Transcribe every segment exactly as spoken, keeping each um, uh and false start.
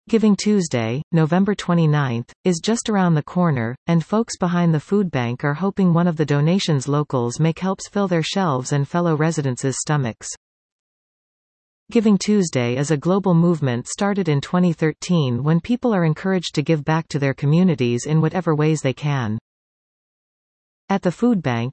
Giving Tuesday, November twenty-ninth, is just around the corner, and folks behind the food bank are hoping one of the donations locals make helps fill their shelves and fellow residents' stomachs. Giving Tuesday is a global movement started in twenty thirteen when people are encouraged to give back to their communities in whatever ways they can. At the food bank,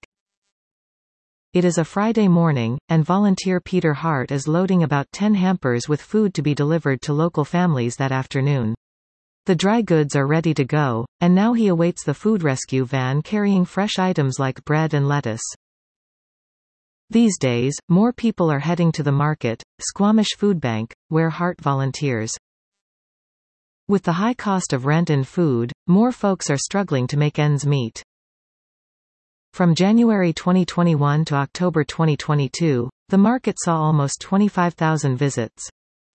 it is a Friday morning, and volunteer Peter Hart is loading about ten hampers with food to be delivered to local families that afternoon. The dry goods are ready to go, and now he awaits the food rescue van carrying fresh items like bread and lettuce. These days, more people are heading to the market, Squamish Food Bank, where Hart volunteers. With the high cost of rent and food, more folks are struggling to make ends meet. From January twenty twenty-one to October twenty twenty-two, the market saw almost twenty-five thousand visits.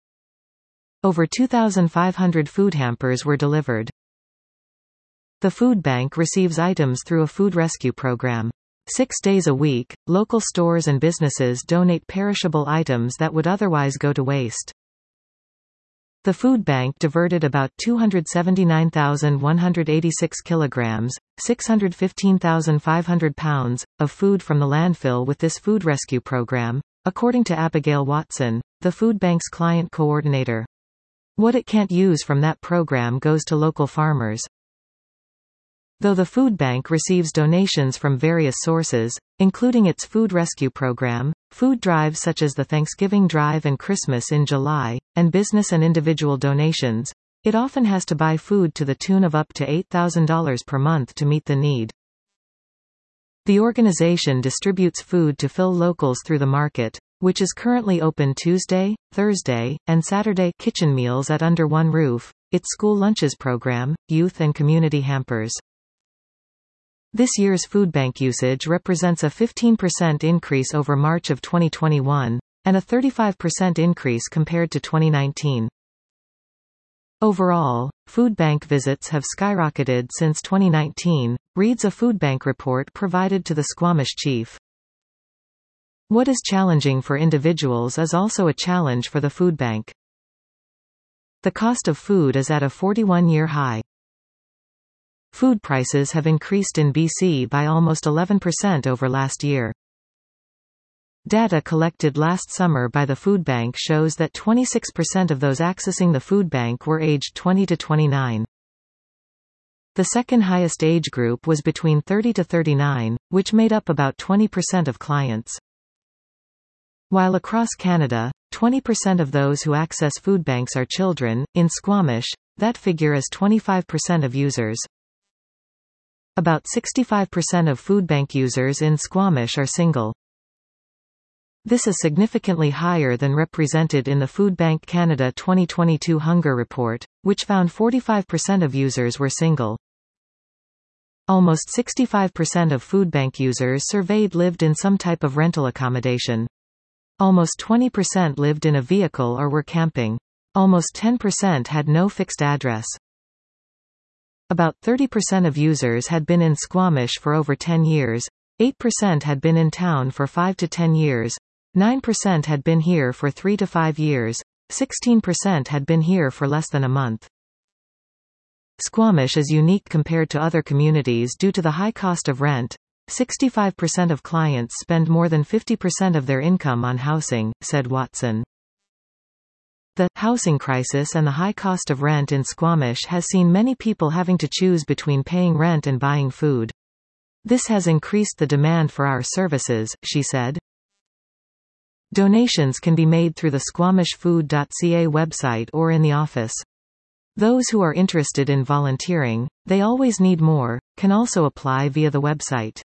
Over two thousand five hundred food hampers were delivered. The food bank receives items through a food rescue program. Six days a week, local stores and businesses donate perishable items that would otherwise go to waste. The food bank diverted about two hundred seventy-nine thousand one hundred eighty-six kilograms, six hundred fifteen thousand five hundred pounds, of food from the landfill with this food rescue program, according to Abigail Watson, the food bank's client coordinator. What it can't use from that program goes to local farmers. Though the food bank receives donations from various sources, including its food rescue program, food drives such as the Thanksgiving Drive and Christmas in July, and business and individual donations, it often has to buy food to the tune of up to eight thousand dollars per month to meet the need. The organization distributes food to fill locals through the market, which is currently open Tuesday, Thursday, and Saturday. Kitchen meals at Under One Roof, its school lunches program, youth and community hampers. This year's food bank usage represents a fifteen percent increase over March of twenty twenty-one, and a thirty-five percent increase compared to twenty nineteen. Overall, food bank visits have skyrocketed since twenty nineteen, reads a food bank report provided to the Squamish chief. What is challenging for individuals is also a challenge for the food bank. The cost of food is at a forty-one year high. Food prices have increased in B C by almost eleven percent over last year. Data collected last summer by the food bank shows that twenty-six percent of those accessing the food bank were aged twenty to twenty-nine. The second highest age group was between thirty to thirty-nine, which made up about twenty percent of clients. While across Canada, twenty percent of those who access food banks are children, in Squamish, that figure is twenty-five percent of users. About sixty-five percent of food bank users in Squamish are single. This is significantly higher than represented in the Food Bank Canada twenty twenty-two Hunger Report, which found forty-five percent of users were single. Almost sixty-five percent of food bank users surveyed lived in some type of rental accommodation. Almost twenty percent lived in a vehicle or were camping. Almost ten percent had no fixed address. About thirty percent of users had been in Squamish for over ten years, eight percent had been in town for five to ten years, nine percent had been here for three to five years, sixteen percent had been here for less than a month. Squamish is unique compared to other communities due to the high cost of rent. sixty-five percent of clients spend more than fifty percent of their income on housing, said Watson. The housing crisis and the high cost of rent in Squamish has seen many people having to choose between paying rent and buying food. This has increased the demand for our services, she said. Donations can be made through the squamish food dot c a website or in the office. Those who are interested in volunteering, they always need more, can also apply via the website.